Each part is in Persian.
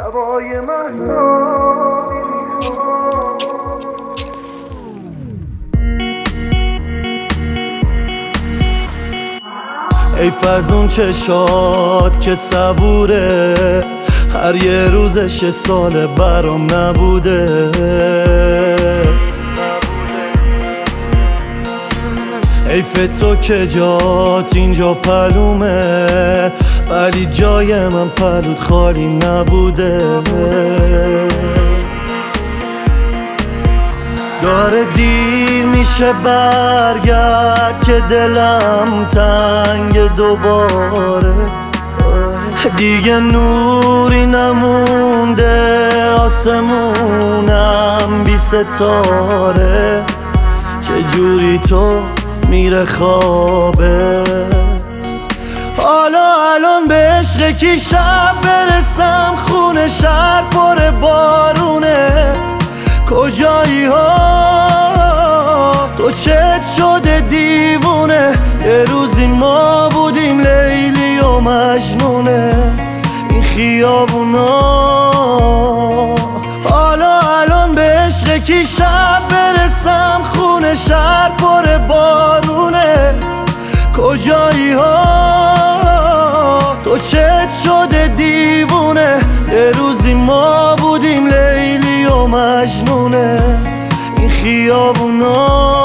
شبای مهتابی حیف از اون چشات که صبوره، هر یه روزش یه سال برام نبوده. حیف تو که جات اینجا پلومه، ولی جای من پلوت خالی نبوده. داره دیر میشه برگرد که دلم تنگ دوباره. دیگه نوری نمونده آسمونم بی ستاره. چجوری تو میره خوابت؟ حالا الان به عشق کی شب برسم؟ خونه شهر پر بارونه. کجایی ها تو چت شده دیوونه؟ یه روزی ما بودیم لیلی و مجنونه این خیابونا. حالا الان به عشق کی شب برسم؟ خونه شهر پر بارونه. کجایی ها تو چت شده دیوونه؟ یه روزی ما بودیم لیلی و مجنونه این خیابونا.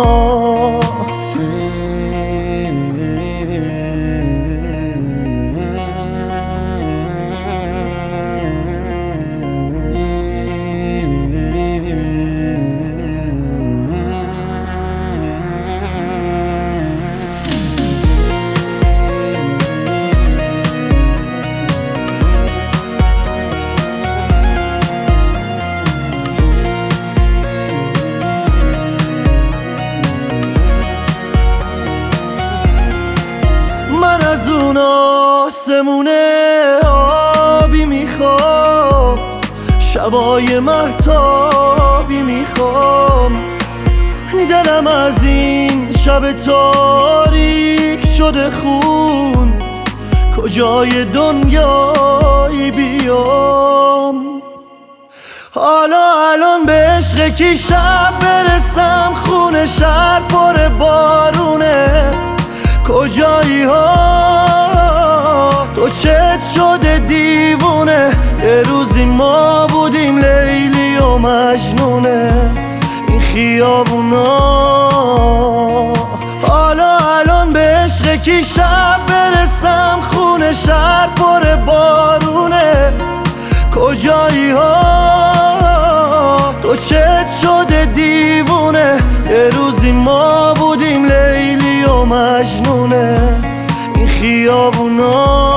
من از اون آسمونه آبی میخوام، شبای مهتابی میخوام. دلم از این شب تاریک شده خون، کجای دنیایی بیام؟ حالا الان به عشق کی شب برسم؟ خونه شهر پر بارونه. کجایی ها تو چت شده دیوونه؟ یه روزی ما بودیم لیلی و مجنونه این خیابونا. حالا الان به عشق کی شب برسم؟ خونه شهر پر بارونه. کجایی ها تو چت شده دیوونه؟ یه روزی ما بودیم لیلی و مجنونه این خیابونا.